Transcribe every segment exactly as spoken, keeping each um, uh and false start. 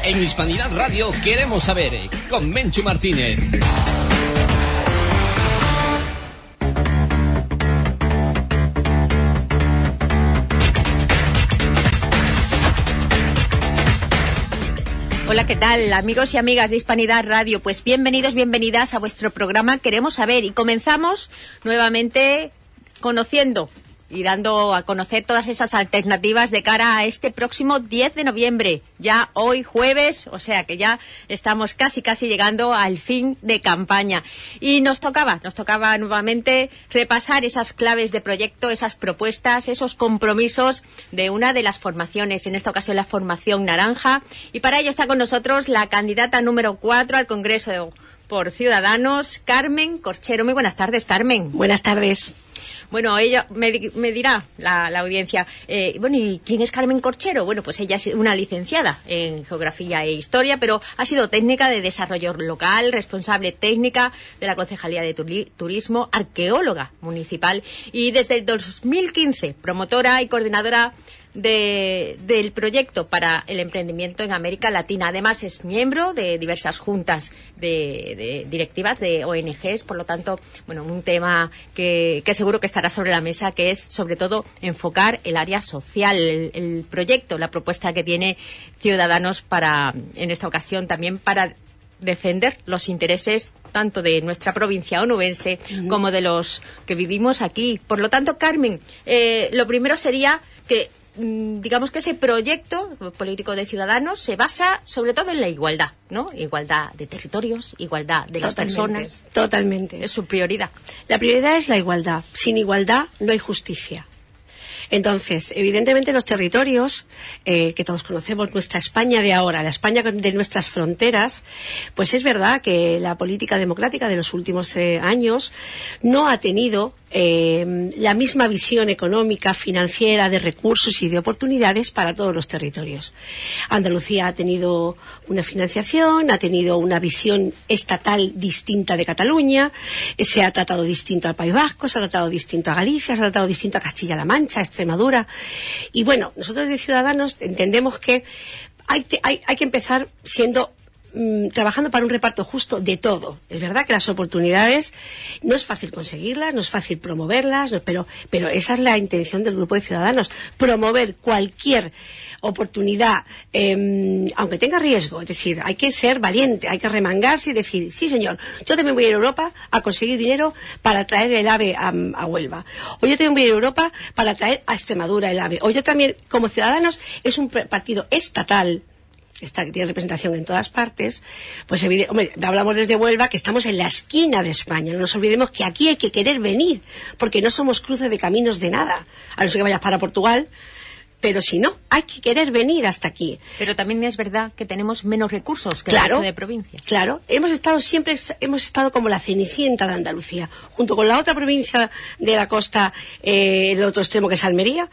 En Hispanidad Radio queremos saber, con Menchu Martínez. Hola, ¿qué tal, amigos y amigas de Hispanidad Radio? Pues bienvenidos, bienvenidas a vuestro programa Queremos Saber. Y comenzamos nuevamente conociendo y dando a conocer todas esas alternativas de cara a este próximo diez de noviembre. Ya hoy jueves, o sea que ya estamos casi casi llegando al fin de campaña. Y nos tocaba, nos tocaba nuevamente repasar esas claves de proyecto, esas propuestas, esos compromisos de una de las formaciones, en esta ocasión la formación naranja. Y para ello está con nosotros la candidata número cuatro al Congreso por Ciudadanos, Carmen Corchero. Muy buenas tardes, Carmen. Buenas tardes. Bueno, ella me, me dirá, la, la audiencia, eh, bueno, ¿y quién es Carmen Corchero? Bueno, pues ella es una licenciada en Geografía e Historia, pero ha sido técnica de desarrollo local, responsable técnica de la Concejalía de Turismo, arqueóloga municipal y desde el dos mil quince promotora y coordinadora De, del proyecto para el emprendimiento en América Latina. Además es miembro de diversas juntas de, de directivas de O N Ges, por lo tanto, bueno, un tema que, que seguro que estará sobre la mesa, que es sobre todo enfocar el área social, el, el proyecto, la propuesta que tiene Ciudadanos para, en esta ocasión también para defender los intereses tanto de nuestra provincia onubense uh-huh. como de los que vivimos aquí. Por lo tanto, Carmen, eh, lo primero sería que digamos que ese proyecto político de Ciudadanos se basa sobre todo en la igualdad, ¿no? Igualdad de territorios, igualdad de las totalmente, personas. Totalmente. Es su prioridad. La prioridad es la igualdad. Sin igualdad no hay justicia. Entonces, evidentemente los territorios, eh, que todos conocemos, nuestra España de ahora, la España de nuestras fronteras, pues es verdad que la política democrática de los últimos eh, años no ha tenido eh, la misma visión económica, financiera, de recursos y de oportunidades para todos los territorios. Andalucía ha tenido una financiación, ha tenido una visión estatal distinta de Cataluña, eh, se ha tratado distinto al País Vasco, se ha tratado distinto a Galicia, se ha tratado distinto a Castilla-La Mancha, Extremadura. Y bueno, nosotros de Ciudadanos entendemos que hay, te, hay, hay que empezar siendo mmm, trabajando para un reparto justo de todo. Es verdad que las oportunidades no es fácil conseguirlas, no es fácil promoverlas, no, pero, pero esa es la intención del grupo de Ciudadanos, promover cualquier oportunidad, eh, aunque tenga riesgo. Es decir, hay que ser valiente, hay que remangarse y decir, sí señor, yo también voy a ir a Europa a conseguir dinero para traer el AVE a, a Huelva, o yo también voy a ir a Europa para traer a Extremadura el AVE, o yo también, como Ciudadanos, es un partido estatal, esta que tiene representación en todas partes, pues hombre, hablamos desde Huelva que estamos en la esquina de España, no nos olvidemos que aquí hay que querer venir, porque no somos cruce de caminos de nada, a no ser que vayas para Portugal. Pero si no, hay que querer venir hasta aquí. Pero también es verdad que tenemos menos recursos que claro, el resto de provincias. Claro, hemos estado siempre hemos estado como la Cenicienta de Andalucía, junto con la otra provincia de la costa, eh, el otro extremo que es Almería,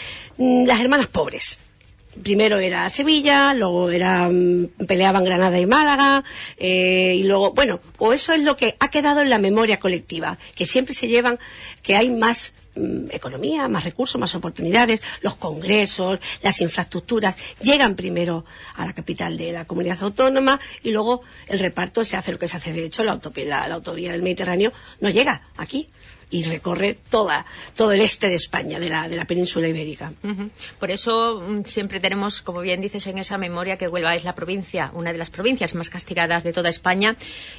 las hermanas pobres. Primero era Sevilla, luego era peleaban Granada y Málaga, eh, y luego, bueno, o eso es lo que ha quedado en la memoria colectiva, que siempre se llevan, que hay más economía, más recursos, más oportunidades, los congresos, las infraestructuras llegan primero a la capital de la comunidad autónoma y luego el reparto se hace lo que se hace. De hecho, la autovía, la, la autovía del Mediterráneo no llega aquí y recorre toda, todo el este de España, de la, de la península ibérica. Uh-huh. Por eso um, siempre tenemos, como bien dices, en esa memoria que Huelva es la provincia, una de las provincias más castigadas de toda España,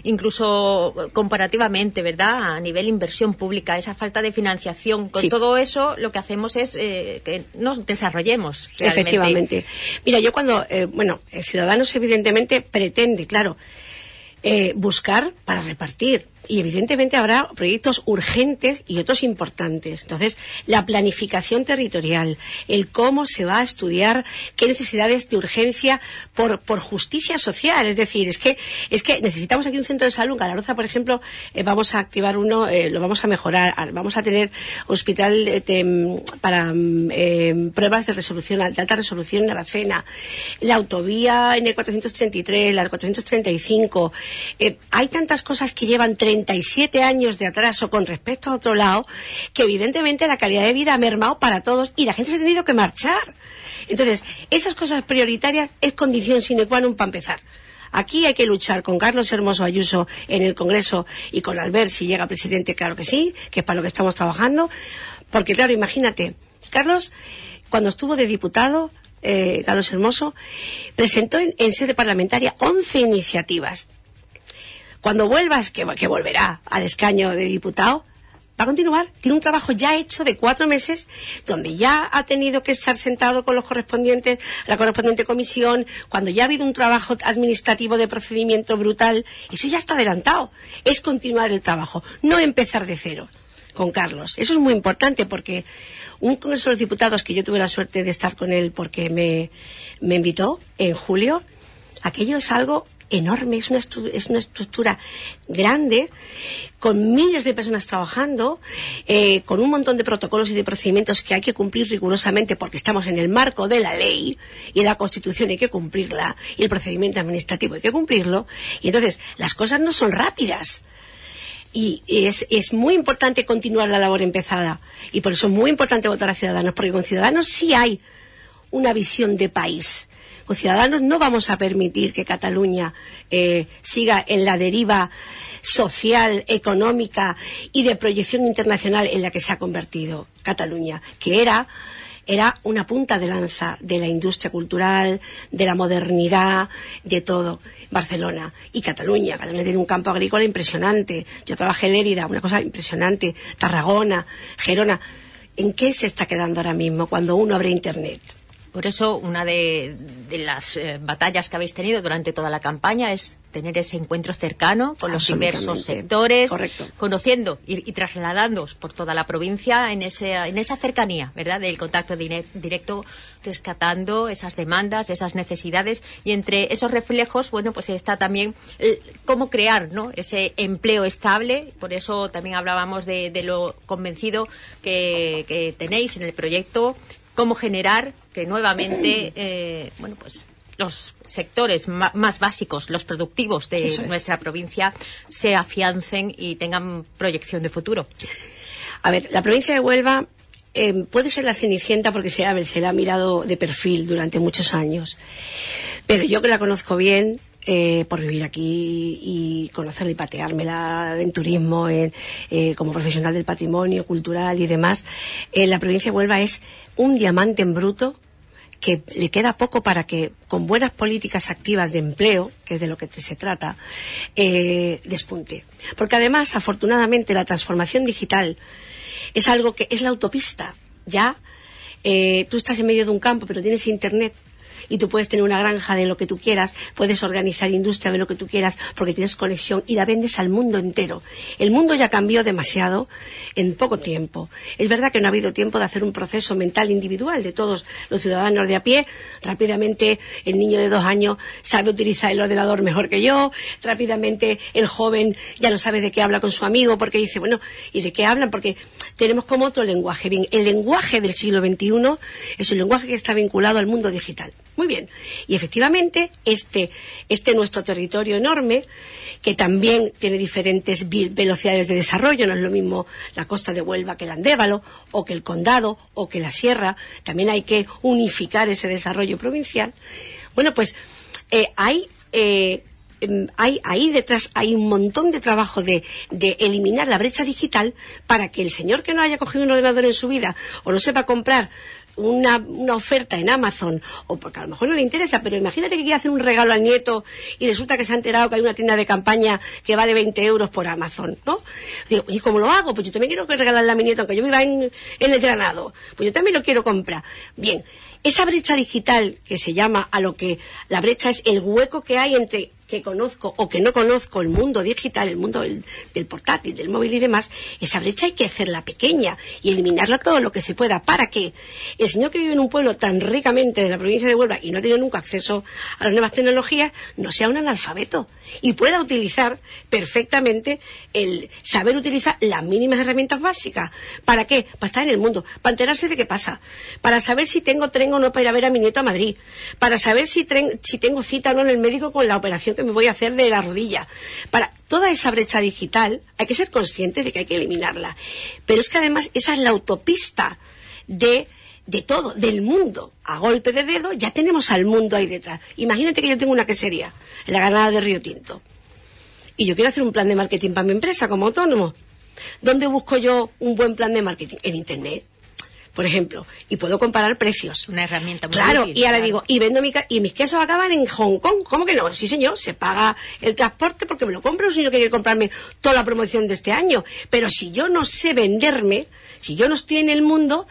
incluso comparativamente, ¿verdad?, a nivel inversión pública, esa falta de financiación. Con sí. todo eso, lo que hacemos es eh, que nos desarrollemos realmente. Efectivamente. Mira, yo cuando, eh, bueno, Ciudadanos evidentemente pretende, claro, eh, buscar para repartir. Y evidentemente habrá proyectos urgentes y otros importantes. Entonces, la planificación territorial, el cómo se va a estudiar qué necesidades de urgencia por, por justicia social. Es decir, es que, es que necesitamos aquí un centro de salud. En Galaroza, por ejemplo, eh, vamos a activar uno, eh, lo vamos a mejorar. Vamos a tener hospital eh, de, para eh, pruebas de resolución, de alta resolución en Aracena. La autovía N cuatrocientos treinta y tres, la cuatrocientos treinta y cinco. Eh, hay tantas cosas que llevan treinta treinta y siete años de atraso con respecto a otro lado, que evidentemente la calidad de vida ha mermado para todos y la gente se ha tenido que marchar. Entonces, esas cosas prioritarias es condición sine qua non para empezar. Aquí hay que luchar con Carlos Hermoso Ayuso en el Congreso y con Albert, si llega presidente, claro que sí, que es para lo que estamos trabajando. Porque, claro, imagínate, Carlos, cuando estuvo de diputado, eh, Carlos Hermoso, presentó en, en sede parlamentaria once iniciativas. Cuando vuelvas, que, que volverá al escaño de diputado, va a continuar. Tiene un trabajo ya hecho de cuatro meses, donde ya ha tenido que estar sentado con los correspondientes, la correspondiente comisión, cuando ya ha habido un trabajo administrativo de procedimiento brutal. Eso ya está adelantado. Es continuar el trabajo, no empezar de cero con Carlos. Eso es muy importante, porque un Congreso de los Diputados, que yo tuve la suerte de estar con él porque me, me invitó en julio, aquello es algo enorme, es una, es una estructura grande, con miles de personas trabajando, eh, con un montón de protocolos y de procedimientos que hay que cumplir rigurosamente, porque estamos en el marco de la ley, y la Constitución hay que cumplirla, y el procedimiento administrativo hay que cumplirlo, y entonces las cosas no son rápidas. Y es, es muy importante continuar la labor empezada, y por eso es muy importante votar a Ciudadanos, porque con Ciudadanos sí hay una visión de país. Con Ciudadanos no vamos a permitir que Cataluña eh, siga en la deriva social, económica y de proyección internacional en la que se ha convertido Cataluña, que era, era una punta de lanza de la industria cultural, de la modernidad, de todo. Barcelona y Cataluña. Cataluña tiene un campo agrícola impresionante. Yo trabajé en Lérida, una cosa impresionante. Tarragona, Gerona. ¿En qué se está quedando ahora mismo cuando uno abre Internet? Por eso, una de, de las eh, batallas que habéis tenido durante toda la campaña es tener ese encuentro cercano con los diversos sectores, correcto, conociendo y, y trasladándoos por toda la provincia en, ese, en esa cercanía, ¿verdad?, del contacto directo, rescatando esas demandas, esas necesidades, y entre esos reflejos, bueno, pues está también el, cómo crear, ¿no?, ese empleo estable. Por eso también hablábamos de, de lo convencido que, que tenéis en el proyecto, cómo generar que nuevamente, eh, bueno, pues los sectores más básicos, los productivos de nuestra provincia, se afiancen y tengan proyección de futuro. A ver, la provincia de Huelva eh, puede ser la cenicienta porque se, a ver, se la ha mirado de perfil durante muchos años, pero yo que la conozco bien, Eh, por vivir aquí y conocerla y pateármela en turismo, en, eh, como profesional del patrimonio cultural y demás, eh, la provincia de Huelva es un diamante en bruto que le queda poco para que, con buenas políticas activas de empleo, que es de lo que se trata, eh, despunte. Porque además, afortunadamente, la transformación digital es algo que es la autopista. Ya eh, tú estás en medio de un campo, pero tienes Internet, y tú puedes tener una granja de lo que tú quieras, puedes organizar industria de lo que tú quieras, porque tienes conexión y la vendes al mundo entero. El mundo ya cambió demasiado en poco tiempo. Es verdad que no ha habido tiempo de hacer un proceso mental individual de todos los ciudadanos de a pie. Rápidamente el niño de dos años sabe utilizar el ordenador mejor que yo, rápidamente el joven ya no sabe de qué habla con su amigo, porque dice, bueno, ¿y de qué hablan? Porque tenemos como otro lenguaje. Bien, el lenguaje del siglo veintiuno es un lenguaje que está vinculado al mundo digital. Muy bien. Y efectivamente, este, este nuestro territorio enorme, que también tiene diferentes velocidades de desarrollo, no es lo mismo la costa de Huelva que el Andévalo, o que el Condado, o que la Sierra, también hay que unificar ese desarrollo provincial. Bueno, pues eh, hay... Eh, Hay, ahí detrás hay un montón de trabajo de, de eliminar la brecha digital para que el señor que no haya cogido un ordenador en su vida o no sepa comprar una, una oferta en Amazon, o porque a lo mejor no le interesa, pero imagínate que quiere hacer un regalo al nieto y resulta que se ha enterado que hay una tienda de campaña que vale veinte euros por Amazon, ¿no? Digo, ¿y cómo lo hago? Pues yo también quiero regalarle a mi nieto, aunque yo viva en, en el Granado, pues yo también lo quiero comprar. Bien, esa brecha digital que se llama, a lo que la brecha es el hueco que hay entre que conozco o que no conozco el mundo digital, el mundo del, del portátil, del móvil y demás, esa brecha hay que hacerla pequeña y eliminarla todo lo que se pueda, para que el señor que vive en un pueblo tan ricamente de la provincia de Huelva y no ha tenido nunca acceso a las nuevas tecnologías, no sea un analfabeto y pueda utilizar perfectamente el saber utilizar las mínimas herramientas básicas. ¿Para qué? Para estar en el mundo, para enterarse de qué pasa, para saber si tengo tren o no para ir a ver a mi nieto a Madrid, para saber si, tren, si tengo cita o no en el médico con la operación que que me voy a hacer de la rodilla. Para toda esa brecha digital hay que ser consciente de que hay que eliminarla. Pero es que además esa es la autopista de, de todo, del mundo. A golpe de dedo ya tenemos al mundo ahí detrás. Imagínate que yo tengo una quesería en la Granada de Río Tinto y yo quiero hacer un plan de marketing para mi empresa como autónomo. ¿Dónde busco yo un buen plan de marketing? En Internet, por ejemplo, y puedo comparar precios. Una herramienta muy Claro, útil, y ahora claro. digo, y vendo mi ca- y mis quesos acaban en Hong Kong. ¿Cómo que no? Sí, señor, se paga el transporte porque me lo compro si no quiero comprarme toda la promoción de este año. Pero si yo no sé venderme, si yo no estoy en el mundo,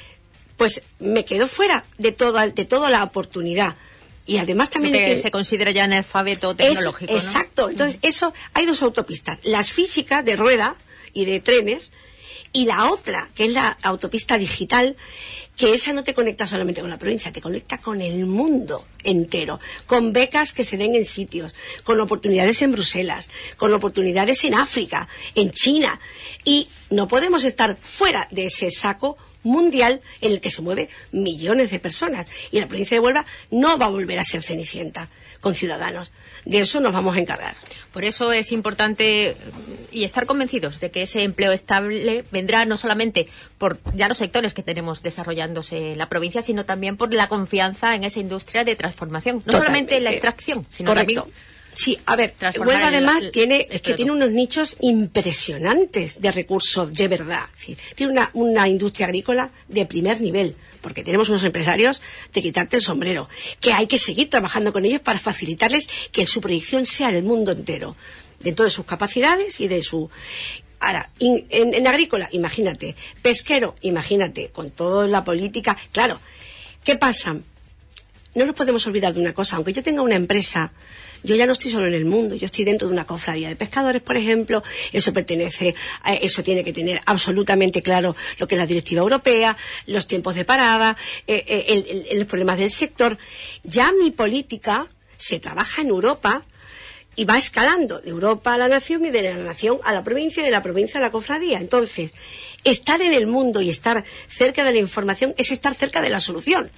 pues me quedo fuera de toda, de toda la oportunidad. Y además también... Lo que hay que- se considera ya analfabeto es- tecnológico, ¿no? Exacto. Entonces, eso, hay dos autopistas. Las físicas de rueda y de trenes, y la otra, que es la autopista digital, que esa no te conecta solamente con la provincia, te conecta con el mundo entero, con becas que se den en sitios, con oportunidades en Bruselas, con oportunidades en África, en China. Y no podemos estar fuera de ese saco mundial en el que se mueven millones de personas. Y la provincia de Huelva no va a volver a ser Cenicienta con Ciudadanos. De eso nos vamos a encargar. Por eso es importante y estar convencidos de que ese empleo estable vendrá no solamente por ya los sectores que tenemos desarrollándose en la provincia, sino también por la confianza en esa industria de transformación. No Totalmente. solamente en la extracción, sino Correcto. también... Sí, a ver, transformar Huelva el- además el- tiene, el es que producto. tiene unos nichos impresionantes de recursos, de verdad. Es decir, tiene una, una industria agrícola de primer nivel, porque tenemos unos empresarios de quitarte el sombrero, que hay que seguir trabajando con ellos para facilitarles que su proyección sea en el mundo entero, dentro de sus capacidades y de su... Ahora, in- en, en agrícola, imagínate, pesquero, imagínate, con toda la política, claro, ¿qué pasa? No nos podemos olvidar de una cosa, aunque yo tenga una empresa, yo ya no estoy solo en el mundo, yo estoy dentro de una cofradía de pescadores, por ejemplo, eso pertenece, a, eso tiene que tener absolutamente claro lo que es la directiva europea, los tiempos de parada, eh, eh, el, el, los problemas del sector. Ya mi política se trabaja en Europa y va escalando de Europa a la nación y de la nación a la provincia y de la provincia a la cofradía. Entonces, estar en el mundo y estar cerca de la información es estar cerca de la solución.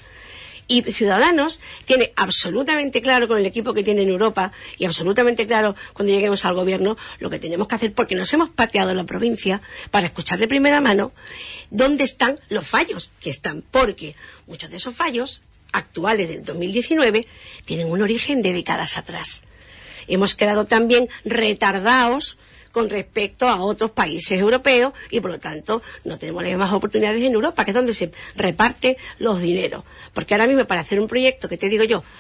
Y Ciudadanos tiene absolutamente claro con el equipo que tiene en Europa y absolutamente claro cuando lleguemos al gobierno lo que tenemos que hacer, porque nos hemos pateado la provincia para escuchar de primera mano dónde están los fallos que están, porque muchos de esos fallos actuales del dos mil diecinueve tienen un origen de décadas atrás. Hemos quedado también retardados con respecto a otros países europeos y por lo tanto no tenemos las mismas oportunidades en Europa, que es donde se reparte los dineros. Porque ahora mismo para hacer un proyecto, que te digo yo,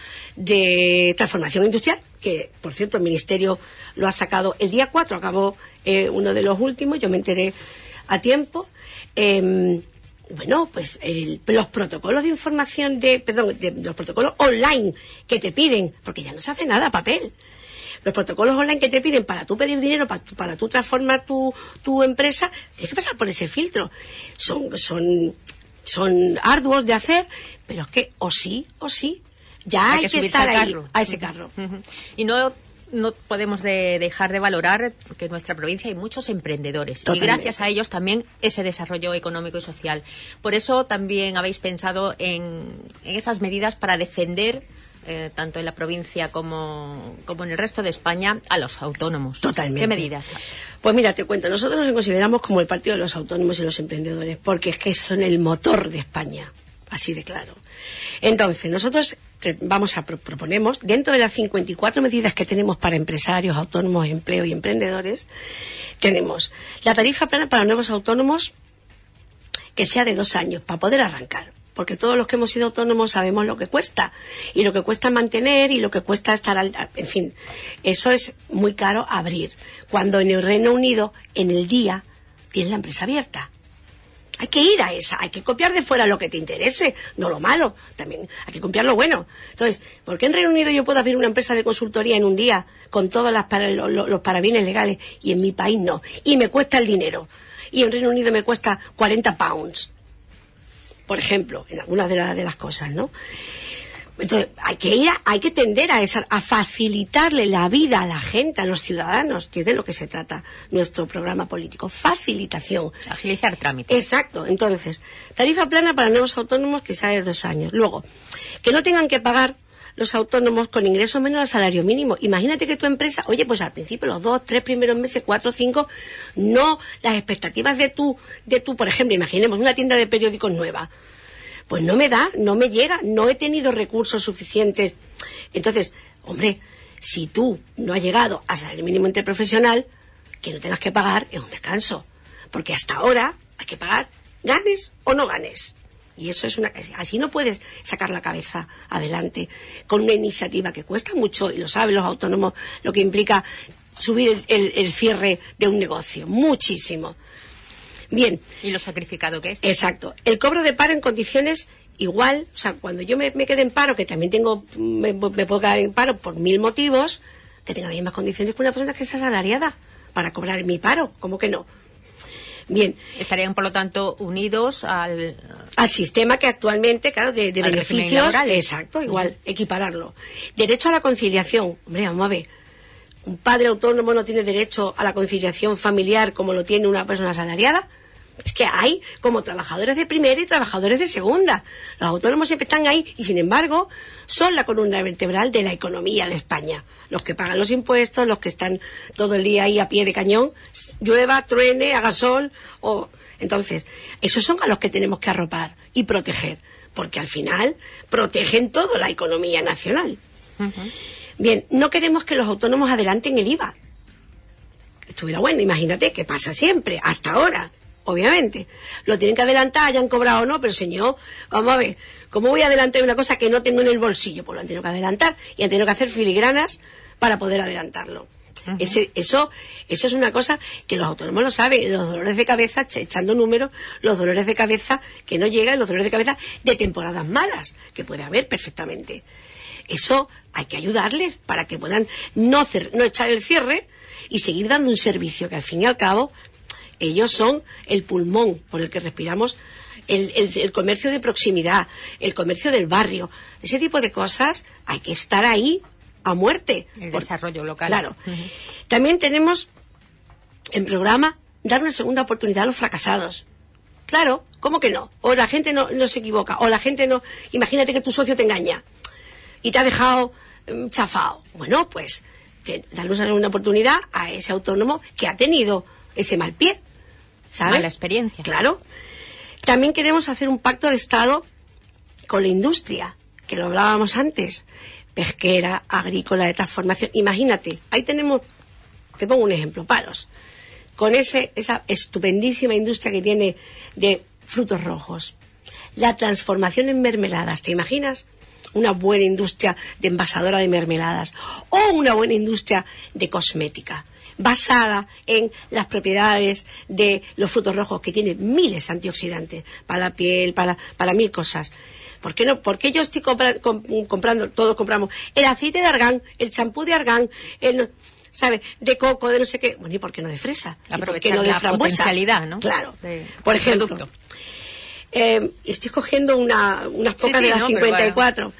de transformación industrial, que por cierto el Ministerio lo ha sacado el día cuatro, acabó eh, uno de los últimos, yo me enteré a tiempo, eh, bueno, pues el, los protocolos de información, de perdón, de, los protocolos online que te piden, porque ya no se hace nada a papel. Los protocolos online que te piden para tú pedir dinero, para tú, para tú transformar tu, tu empresa, tienes que pasar por ese filtro. Son, son, son arduos de hacer, pero es que o sí, o sí, ya hay, Hay que que, subirse estar al ahí, carro. a ese carro. Ujú. Y no, no podemos de- dejar de valorar que en nuestra provincia hay muchos emprendedores. Totalmente. Y gracias a ellos también ese desarrollo económico y social. Por eso también habéis pensado en, en esas medidas para defender, eh, tanto en la provincia como, como en el resto de España, a los autónomos. Totalmente. ¿Qué medidas? Pues mira, te cuento, nosotros nos consideramos como el partido de los autónomos y los emprendedores, porque es que son el motor de España, así de claro. Entonces, nosotros te- vamos a pro- proponemos, dentro de las cincuenta y cuatro medidas que tenemos para empresarios, autónomos, empleo y emprendedores, tenemos la tarifa plana para nuevos autónomos que sea de dos años, para poder arrancar. Porque todos los que hemos sido autónomos sabemos lo que cuesta, y lo que cuesta mantener, y lo que cuesta estar al... En fin, eso es muy caro abrir. Cuando en el Reino Unido, en el día, tienes la empresa abierta. Hay que ir a esa, hay que copiar de fuera lo que te interese, no lo malo, también hay que copiar lo bueno. Entonces, ¿por qué en Reino Unido yo puedo abrir una empresa de consultoría en un día con todos las para, lo, lo, los parabienes legales y en mi país no? Y me cuesta el dinero. Y en Reino Unido me cuesta cuarenta pounds, por ejemplo, en algunas de, la, de las cosas, ¿no? Entonces, hay que ir, a, hay que tender a, esa, a facilitarle la vida a la gente, a los ciudadanos, que es de lo que se trata nuestro programa político. Facilitación. Agilizar trámites. Exacto. Entonces, tarifa plana para nuevos autónomos que sea de dos años. Luego, que no tengan que pagar los autónomos con ingresos menos al salario mínimo. Imagínate que tu empresa, oye, pues al principio, los dos, tres primeros meses, cuatro, cinco, no, las expectativas de tu, de tu, por ejemplo, imaginemos una tienda de periódicos nueva. Pues no me da, no me llega, no he tenido recursos suficientes. Entonces, hombre, si tú no has llegado al salario mínimo interprofesional, que no tengas que pagar es un descanso. Porque hasta ahora hay que pagar, ganes o no ganes. Y eso es una... Así no puedes sacar la cabeza adelante con una iniciativa que cuesta mucho, y lo saben los autónomos, lo que implica subir el, el, el cierre de un negocio. Muchísimo. Bien. ¿Y lo sacrificado que es? Exacto. El cobro de paro en condiciones igual, o sea, cuando yo me, me quede en paro, que también tengo, me, me puedo quedar en paro por mil motivos, que tenga las mismas condiciones que una persona que es asalariada para cobrar mi paro. ¿Cómo que no? Bien. Estarían, por lo tanto, unidos al... Al sistema que actualmente, claro, de, de beneficios... Exacto, igual, uh-huh. Equipararlo. Derecho a la conciliación. Hombre, vamos a ver. ¿Un padre autónomo no tiene derecho a la conciliación familiar como lo tiene una persona asalariada? Es que hay como trabajadores de primera y trabajadores de segunda. Los autónomos siempre están ahí y, sin embargo, son la columna vertebral de la economía de España. Los que pagan los impuestos, los que están todo el día ahí a pie de cañón, llueva, truene, haga sol. O... Entonces, esos son a los que tenemos que arropar y proteger, porque al final protegen toda la economía nacional. Uh-huh. Bien, no queremos que los autónomos adelanten el I V A. Estuviera bueno, imagínate, que pasa siempre, hasta ahora. Obviamente, lo tienen que adelantar, hayan cobrado o no, pero señor, vamos a ver, ¿cómo voy a adelantar una cosa que no tengo en el bolsillo? Pues lo han tenido que adelantar y han tenido que hacer filigranas para poder adelantarlo. Uh-huh. Ese, eso, eso es una cosa que los autónomos lo saben, los dolores de cabeza, echando números, los dolores de cabeza que no llegan, los dolores de cabeza de temporadas malas, que puede haber perfectamente. Eso hay que ayudarles para que puedan no, cer- no echar el cierre y seguir dando un servicio que al fin y al cabo ellos son el pulmón por el que respiramos, el, el, el comercio de proximidad, el comercio del barrio. Ese tipo de cosas hay que estar ahí a muerte. El por, desarrollo local. Claro. Uh-huh. También tenemos en programa dar una segunda oportunidad a los fracasados. Claro, ¿cómo que no? O la gente no, no se equivoca, o la gente no... Imagínate que tu socio te engaña y te ha dejado um, chafado. Bueno, pues te, darle una segunda oportunidad a ese autónomo que ha tenido ese mal pie. ¿Sabes? Mala experiencia. Claro. También queremos hacer un pacto de Estado con la industria, que lo hablábamos antes, pesquera, agrícola, de transformación. Imagínate, ahí tenemos, te pongo un ejemplo, Palos, con ese esa estupendísima industria que tiene de frutos rojos. La transformación en mermeladas, ¿te imaginas? Una buena industria de envasadora de mermeladas o una buena industria de cosmética, basada en las propiedades de los frutos rojos, que tienen miles de antioxidantes para la piel, para, para mil cosas. ¿Por qué no? ¿Por qué yo estoy compra, comp, comprando, todos compramos el aceite de argán, el champú de argán, el, ¿sabe? De coco, de no sé qué? Bueno, ¿y por qué no de fresa? Aprovechar ¿Y por qué no de la frambuesa? Potencialidad, ¿no? Claro. De, por de ejemplo, producto. Eh, estoy cogiendo una, unas pocas sí, sí, de las no, cincuenta y cuatro.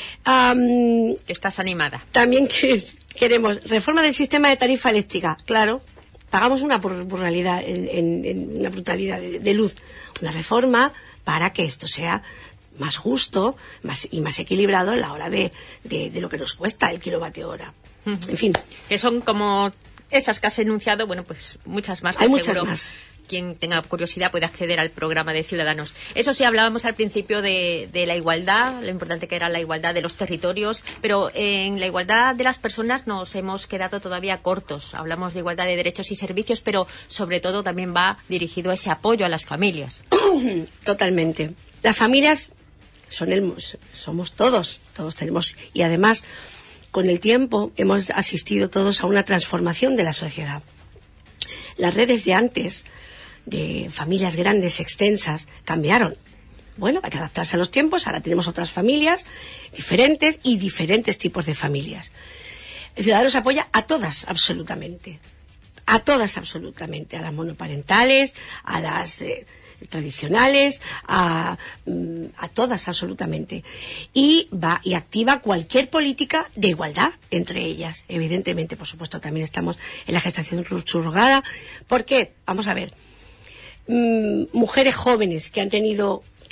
Um, Estás animada. También que, queremos reforma del sistema de tarifa eléctrica. Claro, pagamos una brutalidad, en, en, en una brutalidad de, de luz. Una reforma para que esto sea más justo más y más equilibrado a la hora de, de, de lo que nos cuesta el kilovatio hora. Uh-huh. En fin. Que son como esas que has enunciado, bueno, pues muchas más. Hay muchas seguro más. Quien tenga curiosidad puede acceder al programa de Ciudadanos. Eso sí, hablábamos al principio de, de la igualdad, lo importante que era la igualdad de los territorios, pero en la igualdad de las personas nos hemos quedado todavía cortos. Hablamos de igualdad de derechos y servicios, pero sobre todo también va dirigido a ese apoyo a las familias. Totalmente. Las familias son el, somos todos, todos tenemos, y además con el tiempo hemos asistido todos a una transformación de la sociedad. Las redes de antes, de familias grandes, extensas, cambiaron. Bueno, hay que adaptarse a los tiempos. Ahora tenemos otras familias diferentes y diferentes tipos de familias. El Ciudadanos apoya a todas, absolutamente. A todas, absolutamente. A las monoparentales, a las eh, tradicionales, a, a todas, absolutamente. Y va y activa cualquier política de igualdad entre ellas. Evidentemente, por supuesto, también estamos en la gestación subrogada. ¿Por qué? Vamos a ver. Mujeres jóvenes que han tenido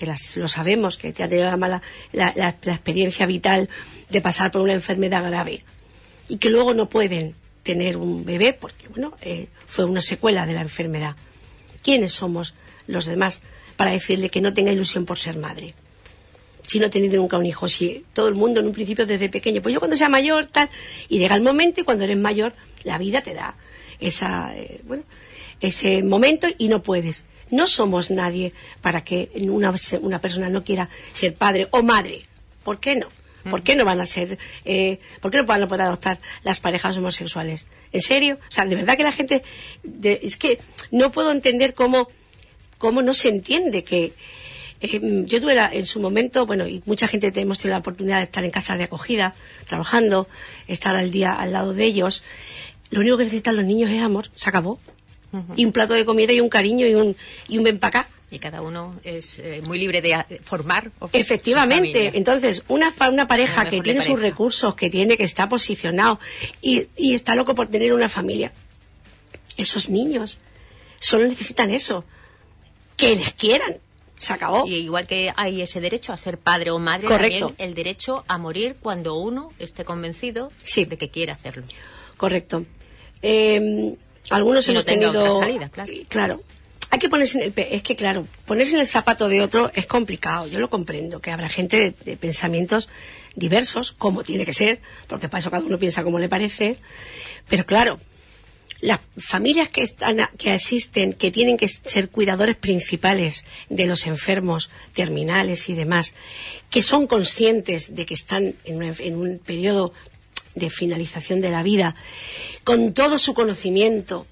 que las, lo sabemos, que te ha tenido la mala, la, la, la experiencia vital de pasar por una enfermedad grave y que luego no pueden tener un bebé porque, bueno, eh, fue una secuela de la enfermedad. ¿Quiénes somos los demás para decirle que no tenga ilusión por ser madre? Si no he tenido nunca un hijo, si todo el mundo en un principio desde pequeño, pues yo cuando sea mayor, tal, y llega el momento y cuando eres mayor, la vida te da esa, eh, bueno, ese momento y no puedes. No somos nadie para que una, una persona no quiera ser padre o madre. ¿Por qué no? ¿Por qué no van a ser, eh, por qué no van a poder adoptar las parejas homosexuales? ¿En serio? O sea, de verdad que la gente, de, es que no puedo entender cómo, cómo no se entiende que, eh, yo tuve la, en su momento, bueno, y mucha gente hemos tenido la oportunidad de estar en casas de acogida, trabajando, estar al día al lado de ellos. Lo único que necesitan los niños es amor, se acabó. Uh-huh. Y un plato de comida y un cariño y un, y un ven para acá. Y cada uno es eh, muy libre de formar. Efectivamente. Entonces, una, una pareja que tiene sus recursos, que tiene, que está posicionado y, y está loco por tener una familia. Esos niños solo necesitan eso. Que les quieran. Se acabó. Y igual que hay ese derecho a ser padre o madre, correcto, también el derecho a morir cuando uno esté convencido sí, de que quiere hacerlo. Correcto. Eh, algunos si hemos no tenga tenido... otra salida, claro. Claro. Hay que ponerse en el... Es que, claro, ponerse en el zapato de otro es complicado. Yo lo comprendo, que habrá gente de, de pensamientos diversos, como tiene que ser, porque para eso cada uno piensa como le parece. Pero, claro, las familias que están, que existen, que tienen que ser cuidadores principales de los enfermos terminales y demás, que son conscientes de que están en, una, en un periodo de finalización de la vida, con todo su conocimiento,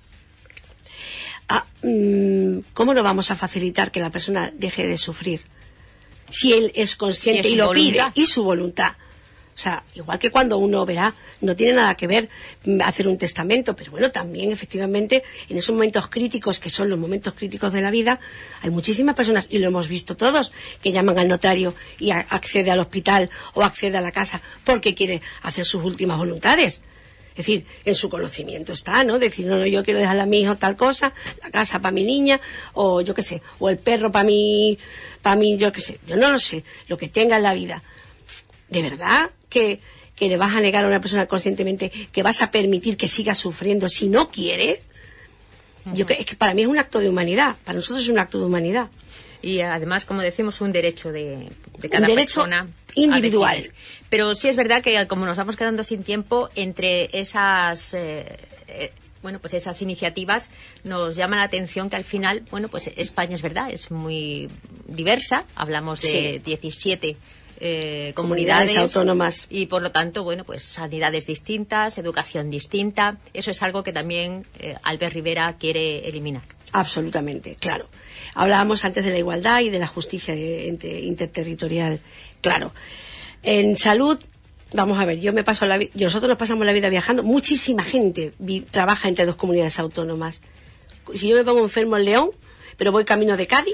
ah, ¿cómo no vamos a facilitar que la persona deje de sufrir? Si él es consciente si es y lo voluntad. pide, y su voluntad. O sea, igual que cuando uno verá, no tiene nada que ver hacer un testamento, pero bueno, también efectivamente en esos momentos críticos, que son los momentos críticos de la vida, hay muchísimas personas, y lo hemos visto todos, que llaman al notario y a, accede al hospital o accede a la casa porque quiere hacer sus últimas voluntades. Es decir, en su conocimiento está, ¿no? Decir, no, no, yo quiero dejarle a mi hijo tal cosa, la casa para mi niña, o yo qué sé, o el perro para mi, para mí, yo qué sé, yo no lo sé, lo que tenga en la vida. ¿De verdad que, que le vas a negar a una persona conscientemente que vas a permitir que siga sufriendo si no quiere? Uh-huh. Yo, es que para mí es un acto de humanidad, para nosotros es un acto de humanidad. Y además, como decimos, un derecho de, de cada un derecho persona individual. Pero sí es verdad que como nos vamos quedando sin tiempo, entre esas... Eh, eh, bueno, pues esas iniciativas nos llama la atención que al final, bueno, pues España es verdad, es muy diversa, hablamos de sí. diecisiete Eh, comunidades, comunidades autónomas y por lo tanto, bueno, pues sanidades distintas, educación distinta. Eso es algo que también eh, Albert Rivera quiere eliminar. Absolutamente, claro. Hablábamos antes de la igualdad y de la justicia entre, interterritorial. Claro. En salud, vamos a ver, yo me paso la vi- nosotros nos pasamos la vida viajando. Muchísima gente vi- trabaja entre dos comunidades autónomas. Si yo me pongo enfermo en León, pero voy camino de Cádiz,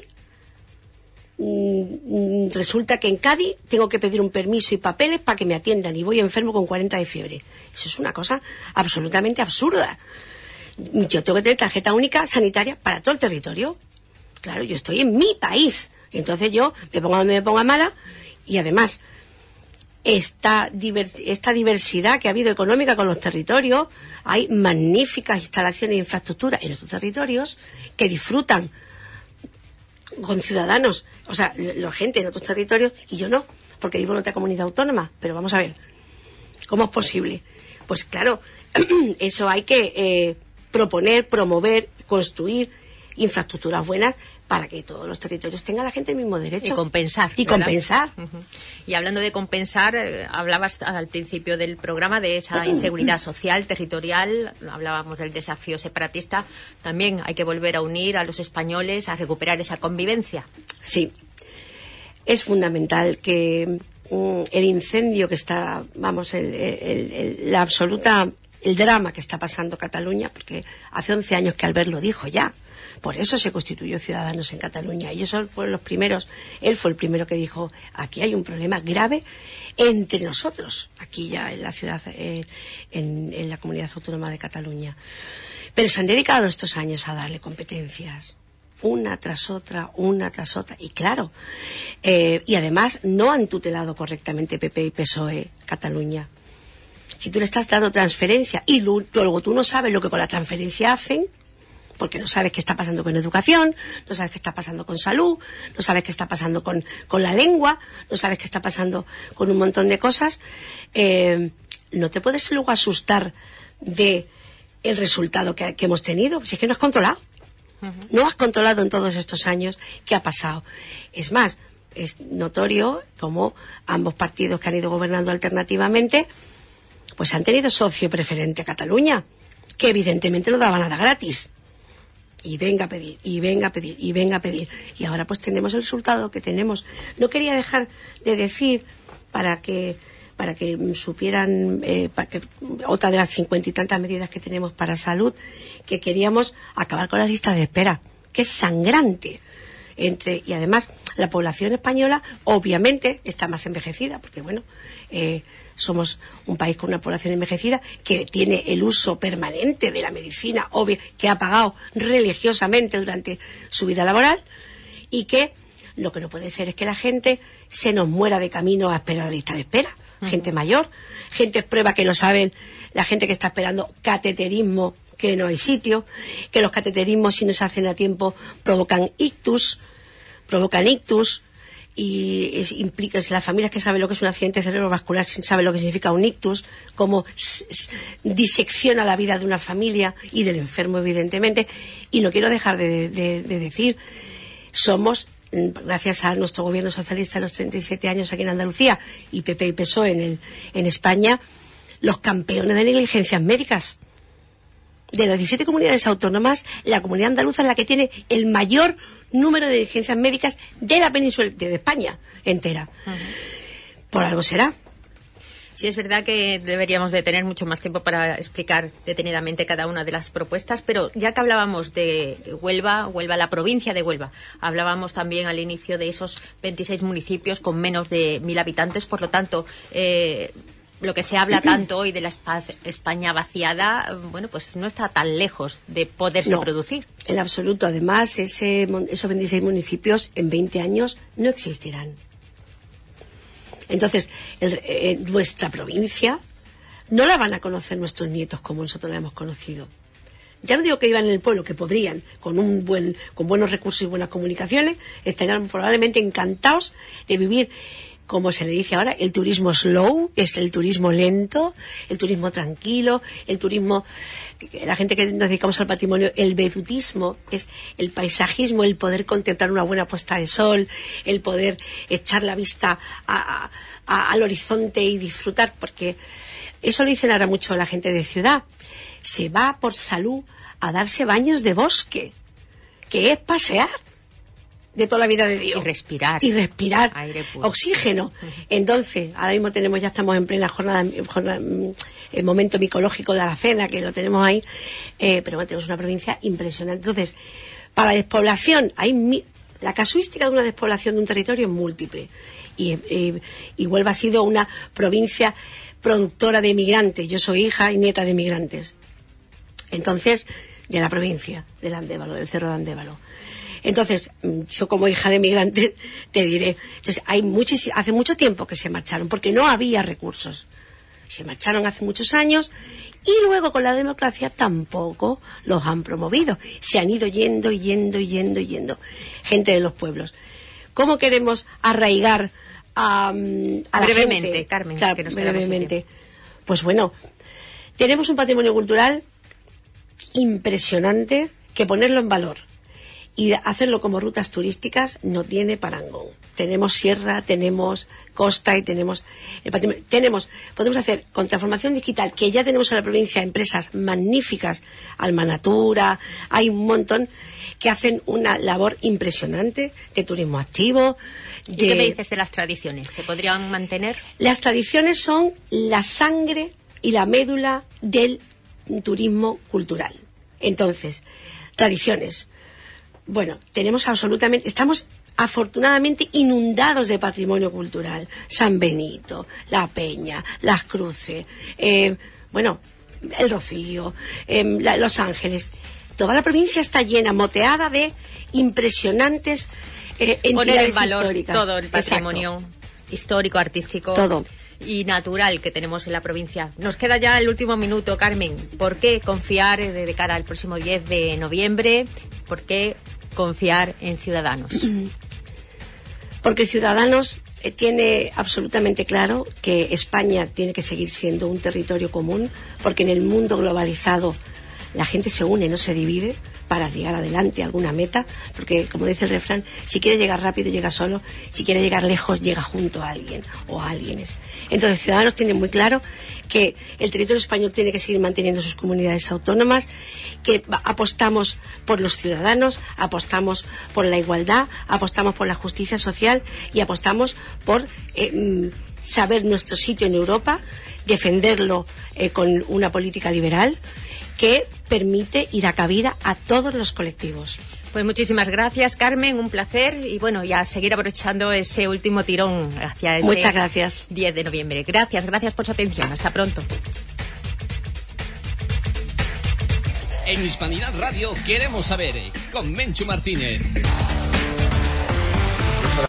resulta que en Cádiz tengo que pedir un permiso y papeles para que me atiendan y voy enfermo con cuarenta de fiebre. Eso es una cosa absolutamente absurda. Yo tengo que tener tarjeta única sanitaria para todo el territorio. Claro, yo estoy en mi país. Entonces yo me pongo donde me ponga mala y además esta, divers- esta diversidad que ha habido económica con los territorios, hay magníficas instalaciones e infraestructuras en estos territorios que disfrutan con ciudadanos, o sea, la gente en otros territorios y yo no, porque vivo en otra comunidad autónoma. Pero vamos a ver, ¿cómo es posible? Pues claro, eso hay que eh, proponer, promover, construir infraestructuras buenas para que todos los territorios tengan la gente el mismo derecho. Y compensar. Y ¿verdad? compensar. Uh-huh. Y hablando de compensar, eh, hablabas al principio del programa de esa inseguridad social, territorial, hablábamos del desafío separatista. También hay que volver a unir a los españoles, a recuperar esa convivencia. Sí. Es fundamental que um, el incendio que está, vamos, el, el, el, la absoluta, el drama que está pasando Cataluña, porque hace once años que Albert lo dijo ya. Por eso se constituyó Ciudadanos en Cataluña. Ellos fueron los primeros, él fue el primero que dijo, aquí hay un problema grave entre nosotros, aquí ya en la ciudad, eh, en, en la comunidad autónoma de Cataluña. Pero se han dedicado estos años a darle competencias. una tras otra, una tras otra. Y claro, eh, y además no han tutelado correctamente P P y P S O E Cataluña. Si tú le estás dando transferencia y luego tú no sabes lo que con la transferencia hacen, porque no sabes qué está pasando con educación, no sabes qué está pasando con salud, no sabes qué está pasando con, con la lengua, no sabes qué está pasando con un montón de cosas, eh, no te puedes luego asustar de el resultado que, que hemos tenido, si es que no has controlado. Uh-huh. No has controlado en todos estos años qué ha pasado. Es más, es notorio como ambos partidos que han ido gobernando alternativamente pues han tenido socio preferente a Cataluña, que evidentemente no daba nada gratis. Y venga a pedir, y venga a pedir, y venga a pedir. Y ahora pues tenemos el resultado que tenemos. No quería dejar de decir, para que para que supieran, eh, para que, otra de las cincuenta y tantas medidas que tenemos para salud, que queríamos acabar con las listas de espera, que es sangrante. Entre, y además la población española obviamente está más envejecida, porque bueno, eh, somos un país con una población envejecida que tiene el uso permanente de la medicina, obvio, que ha pagado religiosamente durante su vida laboral, y que lo que no puede ser es que la gente se nos muera de camino a esperar la lista de espera. Uh-huh. Gente mayor, gente prueba que lo saben, la gente que está esperando cateterismo, que no hay sitio, que los cateterismos, si no se hacen a tiempo, provocan ictus, provocan ictus, y es, implica, si las familias que saben lo que es un accidente cerebrovascular saben lo que significa un ictus, cómo s- s- disecciona la vida de una familia y del enfermo, evidentemente. Y no quiero dejar de, de, de decir, somos, gracias a nuestro gobierno socialista de los treinta y siete años aquí en Andalucía, y P P y P S O E en, el, en España, los campeones de negligencias médicas. De las diecisiete comunidades autónomas, la comunidad andaluza es la que tiene el mayor número de negligencias médicas de la península de España entera. Uh-huh. Por algo será. Sí, es verdad que deberíamos de tener mucho más tiempo para explicar detenidamente cada una de las propuestas, pero ya que hablábamos de Huelva, Huelva, la provincia de Huelva, hablábamos también al inicio de esos veintiséis municipios con menos de mil habitantes, por lo tanto, eh, lo que se habla tanto hoy de la España vaciada, bueno, pues no está tan lejos de poderse no, producir. En absoluto. Además, ese, esos veintiséis municipios en veinte años no existirán. Entonces, el, eh, nuestra provincia no la van a conocer nuestros nietos como nosotros la hemos conocido. Ya no digo que iban en el pueblo, que podrían, con un buen, con buenos recursos y buenas comunicaciones, estarían probablemente encantados de vivir, como se le dice ahora, el turismo slow, es el turismo lento, el turismo tranquilo, el turismo, la gente que nos dedicamos al patrimonio, el vedutismo, es el paisajismo, el poder contemplar una buena puesta de sol, el poder echar la vista a, a, al horizonte y disfrutar, porque eso lo dicen ahora mucho la gente de ciudad. Se va por salud a darse baños de bosque, que es pasear de toda la vida de Dios. Y respirar. Y respirar. Aire puro. Oxígeno. Entonces, ahora mismo tenemos, ya estamos en plena jornada, jornada el momento micológico de Aracena, que lo tenemos ahí, eh, pero bueno, tenemos una provincia impresionante. Entonces, para la despoblación, hay mi, la casuística de una despoblación de un territorio es múltiple. Y, y, y Huelva ha sido una provincia productora de emigrantes. Yo soy hija y nieta de emigrantes. Entonces, de la provincia, del Andévalo, del Cerro de Andévalo. Entonces, yo como hija de migrantes te diré, entonces hay muchis, hace mucho tiempo que se marcharon, porque no había recursos. Se marcharon hace muchos años y luego con la democracia tampoco los han promovido. Se han ido yendo y yendo y yendo y yendo. Gente de los pueblos. ¿Cómo queremos arraigar a, a la brevemente, gente? Carmen, Claro, que nos brevemente. Pues bueno, tenemos un patrimonio cultural impresionante que ponerlo en valor y hacerlo como rutas turísticas no tiene parangón. Tenemos sierra, tenemos costa y tenemos el patrimonio. Tenemos, podemos hacer con transformación digital, que ya tenemos en la provincia empresas magníficas, Almanatura, hay un montón que hacen una labor impresionante de turismo activo. De... ¿Y qué me dices de las tradiciones? ¿Se podrían mantener? Las tradiciones son la sangre y la médula del turismo cultural. Entonces, tradiciones. Bueno, tenemos absolutamente, estamos afortunadamente inundados de patrimonio cultural. San Benito, La Peña, Las Cruces, eh, bueno, el Rocío, eh, la, Los Ángeles. toda la provincia está llena, moteada de impresionantes eh, entidades Poner en valor históricas. todo el patrimonio Exacto. histórico, artístico Todo. y natural que tenemos en la provincia. Nos queda ya el último minuto, Carmen. ¿Por qué confiar de, de cara al próximo diez de noviembre? ¿Por qué confiar en Ciudadanos? Porque Ciudadanos eh, tiene absolutamente claro que España tiene que seguir siendo un territorio común, porque en el mundo globalizado la gente se une, no se divide para llegar adelante a alguna meta, porque como dice el refrán, si quiere llegar rápido llega solo, si quiere llegar lejos llega junto a alguien o a alguienes. Entonces Ciudadanos tiene muy claro que el territorio español tiene que seguir manteniendo sus comunidades autónomas, que apostamos por los ciudadanos, apostamos por la igualdad, apostamos por la justicia social y apostamos por eh, saber nuestro sitio en Europa, defenderlo eh, con una política liberal que permite y da cabida a todos los colectivos. Pues muchísimas gracias, Carmen, un placer y bueno, ya seguir aprovechando ese último tirón hacia ese Muchas gracias. diez de noviembre. Gracias, gracias por su atención. Hasta pronto. En Hispanidad Radio queremos saber, con Menchu Martínez.